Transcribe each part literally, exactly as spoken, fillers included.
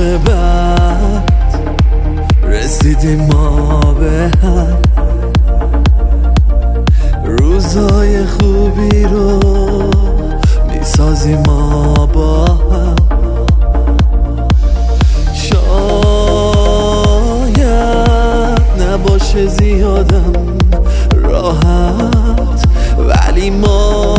عاقبت رسیدیم ما به هم، روزای خوبی رو میسازیم ما با هم. شاید نباشه زیادم راحت، ولی ما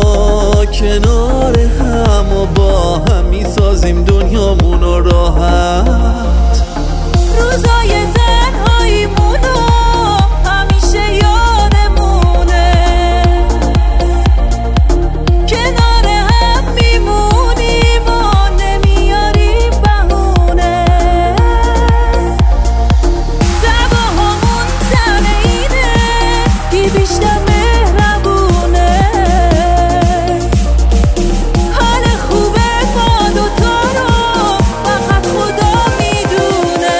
کنار هم و با هم میسازیم دنیامون رو راحت. روزای تنهاییمونو همیشه یادمونه، کنار هم میمونیم و نمیاریم بهونه. دعواهامون سر اینه کی بیشتر مهربونه، حال خوبه ما دوتا رو فقط خدا میدونه.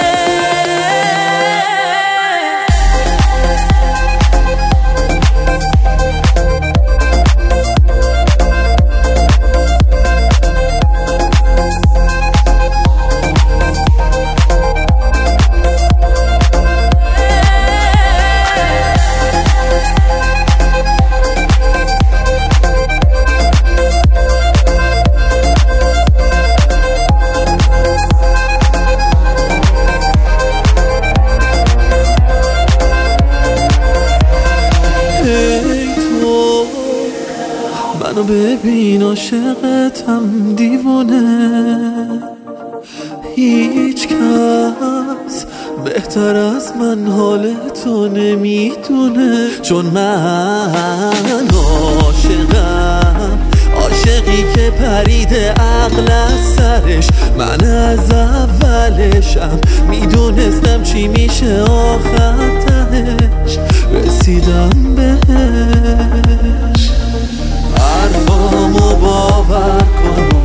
منو ببین عاشقتم دیوونه، هیچ کس بهتر از من حال تو نمیدونه. چون من عاشقم، عاشقی که پریده عقل از سرش. من از اولشم میدونستم چی میشه آخر تهش، رسیدم بهش. حرفامو باور کن